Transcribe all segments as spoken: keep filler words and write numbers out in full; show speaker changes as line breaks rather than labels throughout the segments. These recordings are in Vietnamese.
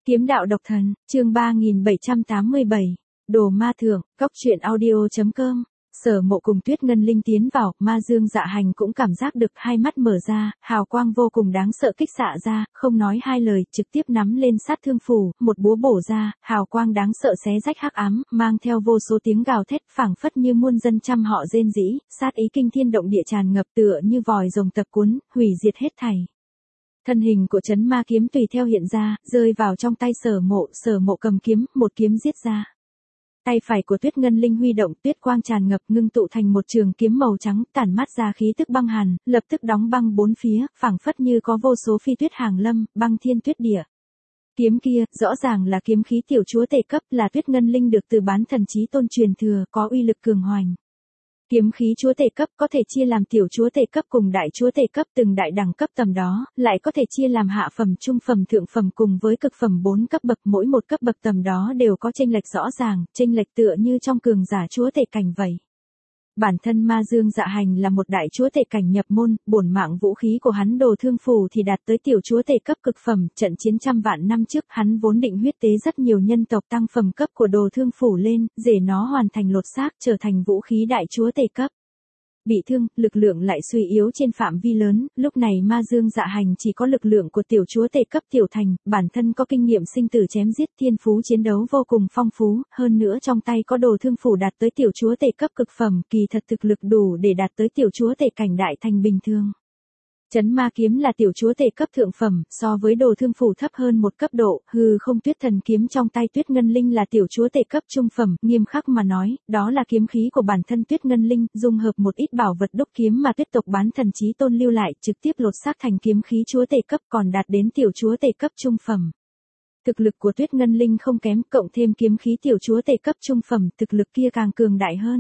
Kiếm đạo độc thần, chương ba nghìn bảy trăm tám mươi bảy, Đồ ma thượng, cóc truyện audio chấm com. Sở Mộ cùng Tuyết Ngân Linh tiến vào, Ma Dương Dạ Hành cũng cảm giác được hai mắt mở ra, hào quang vô cùng đáng sợ kích xạ ra, không nói hai lời, trực tiếp nắm lên sát thương phù, một búa bổ ra, hào quang đáng sợ xé rách hắc ám, mang theo vô số tiếng gào thét, phảng phất như muôn dân trăm họ rên rỉ, sát ý kinh thiên động địa tràn ngập tựa như vòi rồng tập cuốn, hủy diệt hết thảy. Thân hình của Chấn Ma kiếm tùy theo hiện ra, rơi vào trong tay Sở Mộ, Sở Mộ cầm kiếm, một kiếm giết ra. Tay phải của Tuyết Ngân Linh huy động, tuyết quang tràn ngập, ngưng tụ thành một trường kiếm màu trắng, tản mát ra khí tức băng hàn, lập tức đóng băng bốn phía, phảng phất như có vô số phi tuyết hàng lâm, băng thiên tuyết địa. Kiếm kia, rõ ràng là kiếm khí tiểu chúa tể cấp, là Tuyết Ngân Linh được từ bán thần chí tôn truyền thừa, có uy lực cường hoành. Kiếm khí chúa tể cấp có thể chia làm tiểu chúa tể cấp cùng đại chúa tể cấp, từng đại đẳng cấp tầm đó, lại có thể chia làm hạ phẩm, trung phẩm, thượng phẩm cùng với cực phẩm bốn cấp bậc, mỗi một cấp bậc tầm đó đều có chênh lệch rõ ràng, chênh lệch tựa như trong cường giả chúa tể cảnh vậy. Bản thân Ma Dương Dạ Hành là một đại chúa tể cảnh nhập môn, bổn mạng vũ khí của hắn Đồ Thương Phù thì đạt tới tiểu chúa tể cấp cực phẩm, trận chiến trăm vạn năm trước, hắn vốn định huyết tế rất nhiều nhân tộc tăng phẩm cấp của Đồ Thương Phù lên, để nó hoàn thành lột xác trở thành vũ khí đại chúa tể cấp. Bị thương, lực lượng lại suy yếu trên phạm vi lớn, lúc này Ma Dương Dạ Hành chỉ có lực lượng của tiểu chúa tể cấp tiểu thành, bản thân có kinh nghiệm sinh tử chém giết, thiên phú chiến đấu vô cùng phong phú, hơn nữa trong tay có Đồ Thương Phù đạt tới tiểu chúa tể cấp cực phẩm, kỳ thật thực lực đủ để đạt tới tiểu chúa tể cảnh đại thành bình thường. Chấn Ma kiếm là tiểu chúa tể cấp thượng phẩm, so với Đồ Thương Phù thấp hơn một cấp độ, hư không tuyết thần kiếm trong tay Tuyết Ngân Linh là tiểu chúa tể cấp trung phẩm, nghiêm khắc mà nói, đó là kiếm khí của bản thân Tuyết Ngân Linh, dung hợp một ít bảo vật đúc kiếm mà tuyết tộc bán thần chí tôn lưu lại, trực tiếp lột xác thành kiếm khí chúa tể cấp, còn đạt đến tiểu chúa tể cấp trung phẩm. Thực lực của Tuyết Ngân Linh không kém, cộng thêm kiếm khí tiểu chúa tể cấp trung phẩm, thực lực kia càng cường đại hơn.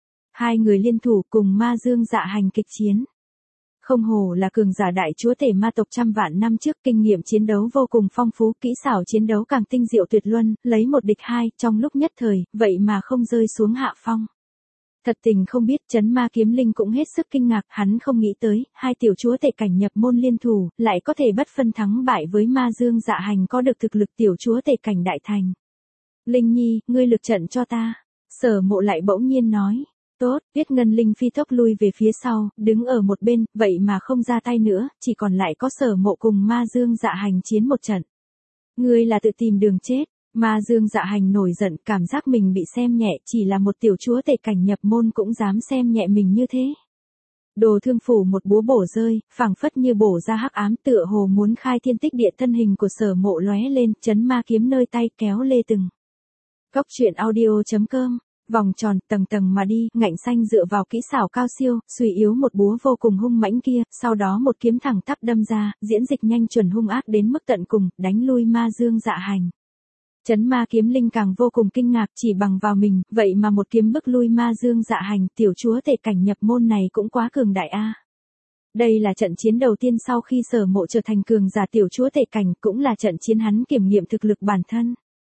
Hai người liên thủ cùng Ma Dương Dạ Hành kịch chiến. Không hổ là cường giả đại chúa tể ma tộc trăm vạn năm trước, kinh nghiệm chiến đấu vô cùng phong phú, kỹ xảo chiến đấu càng tinh diệu tuyệt luân, lấy một địch hai, trong lúc nhất thời, vậy mà không rơi xuống hạ phong. Thật tình không biết, Chấn Ma kiếm linh cũng hết sức kinh ngạc, hắn không nghĩ tới, hai tiểu chúa tể cảnh nhập môn liên thủ, lại có thể bất phân thắng bại với Ma Dương Dạ Hành có được thực lực tiểu chúa tể cảnh đại thành. Linh Nhi, ngươi lực trận cho ta. Sở Mộ lại bỗng nhiên nói. Tốt, Tuyết Ngân Linh phi tốc lui về phía sau, đứng ở một bên, vậy mà không ra tay nữa, chỉ còn lại có Sở Mộ cùng Ma Dương Dạ Hành chiến một trận. Ngươi là tự tìm đường chết. Ma Dương Dạ Hành nổi giận, cảm giác mình bị xem nhẹ, chỉ là một tiểu chúa tể cảnh nhập môn cũng dám xem nhẹ mình như thế. Đồ Thương Phù một búa bổ rơi, phảng phất như bổ ra hắc ám, tựa hồ muốn khai thiên tích địa, thân hình của Sở Mộ lóe lên, Chấn Ma kiếm nơi tay kéo lê từng. Cóc truyện audio chấm com. Vòng tròn, tầng tầng mà đi, ngạnh xanh dựa vào kỹ xảo cao siêu, suy yếu một búa vô cùng hung mãnh kia, sau đó một kiếm thẳng tắp đâm ra, diễn dịch nhanh chuẩn hung ác đến mức tận cùng, đánh lui Ma Dương Dạ Hành. Chấn Ma kiếm linh càng vô cùng kinh ngạc, chỉ bằng vào mình, vậy mà một kiếm bức lui Ma Dương Dạ Hành, tiểu chúa tể cảnh nhập môn này cũng quá cường đại a. Đây là trận chiến đầu tiên sau khi Sở Mộ trở thành cường giả tiểu chúa tể cảnh, cũng là trận chiến hắn kiểm nghiệm thực lực bản thân.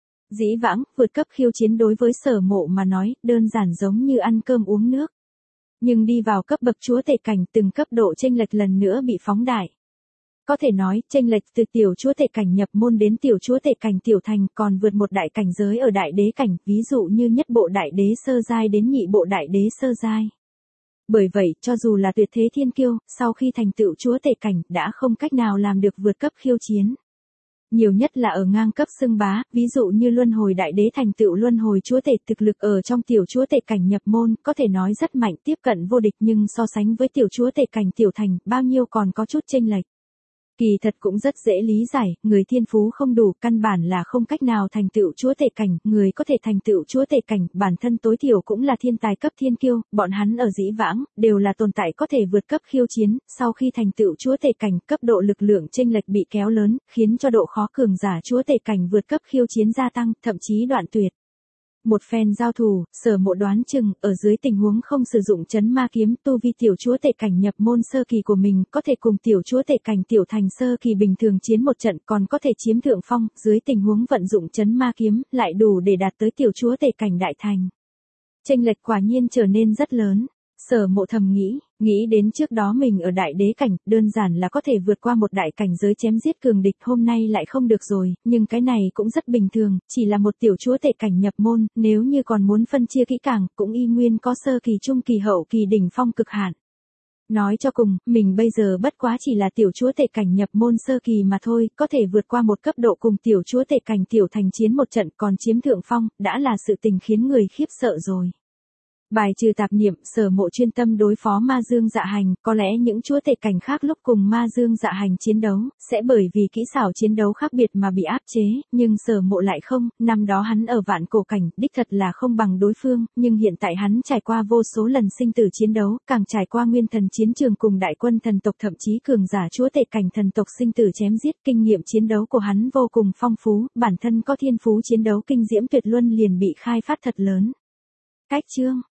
Dĩ vãng, vượt cấp khiêu chiến đối với Sở Mộ mà nói, đơn giản giống như ăn cơm uống nước. Nhưng đi vào cấp bậc chúa tể cảnh, từng cấp độ chênh lệch lần nữa bị phóng đại. Có thể nói, chênh lệch từ tiểu chúa tể cảnh nhập môn đến tiểu chúa tể cảnh tiểu thành, còn vượt một đại cảnh giới ở đại đế cảnh, ví dụ như nhất bộ đại đế sơ giai đến nhị bộ đại đế sơ giai. Bởi vậy, cho dù là tuyệt thế thiên kiêu, sau khi thành tựu chúa tể cảnh, đã không cách nào làm được vượt cấp khiêu chiến. Nhiều nhất là ở ngang cấp xưng bá, ví dụ như luân hồi đại đế thành tựu luân hồi chúa tể, thực lực ở trong tiểu chúa tể cảnh nhập môn, có thể nói rất mạnh, tiếp cận vô địch, nhưng so sánh với tiểu chúa tể cảnh tiểu thành, bao nhiêu còn có chút chênh lệch. Kỳ thật cũng rất dễ lý giải, người thiên phú không đủ, căn bản là không cách nào thành tựu chúa tể cảnh, người có thể thành tựu chúa tể cảnh, bản thân tối thiểu cũng là thiên tài cấp thiên kiêu, bọn hắn ở dĩ vãng, đều là tồn tại có thể vượt cấp khiêu chiến, sau khi thành tựu chúa tể cảnh, cấp độ lực lượng chênh lệch bị kéo lớn, khiến cho độ khó cường giả chúa tể cảnh vượt cấp khiêu chiến gia tăng, thậm chí đoạn tuyệt. Một phen giao thủ, Sở Mộ đoán chừng, ở dưới tình huống không sử dụng Chấn Ma kiếm, tu vi tiểu chúa tể cảnh nhập môn sơ kỳ của mình, có thể cùng tiểu chúa tể cảnh tiểu thành sơ kỳ bình thường chiến một trận, còn có thể chiếm thượng phong, dưới tình huống vận dụng Chấn Ma kiếm, lại đủ để đạt tới tiểu chúa tể cảnh đại thành. Chênh lệch quả nhiên trở nên rất lớn. Sở Mộ thầm nghĩ, Nghĩ đến trước đó mình ở đại đế cảnh, đơn giản là có thể vượt qua một đại cảnh giới chém giết cường địch, hôm nay lại không được rồi, nhưng cái này cũng rất bình thường, chỉ là một tiểu chúa tể cảnh nhập môn, nếu như còn muốn phân chia kỹ càng, cũng y nguyên có sơ kỳ, trung kỳ, hậu kỳ, đỉnh phong, cực hạn. Nói cho cùng, mình bây giờ bất quá chỉ là tiểu chúa tể cảnh nhập môn sơ kỳ mà thôi, có thể vượt qua một cấp độ cùng tiểu chúa tể cảnh tiểu thành chiến một trận còn chiếm thượng phong, đã là sự tình khiến người khiếp sợ rồi. Bài trừ tạp niệm, Sở Mộ chuyên tâm đối phó ma dương dạ hành, có lẽ những chúa tể cảnh khác lúc cùng ma dương dạ hành chiến đấu, sẽ bởi vì kỹ xảo chiến đấu khác biệt mà bị áp chế, nhưng Sở Mộ lại không, năm đó hắn ở vạn cổ cảnh, đích thật là không bằng đối phương, nhưng hiện tại hắn trải qua vô số lần sinh tử chiến đấu, càng trải qua nguyên thần chiến trường cùng đại quân thần tộc thậm chí cường giả chúa tể cảnh thần tộc sinh tử chém giết, kinh nghiệm chiến đấu của hắn vô cùng phong phú, bản thân có thiên phú chiến đấu kinh diễm tuyệt luân liền bị khai phát thật lớn. Cách chương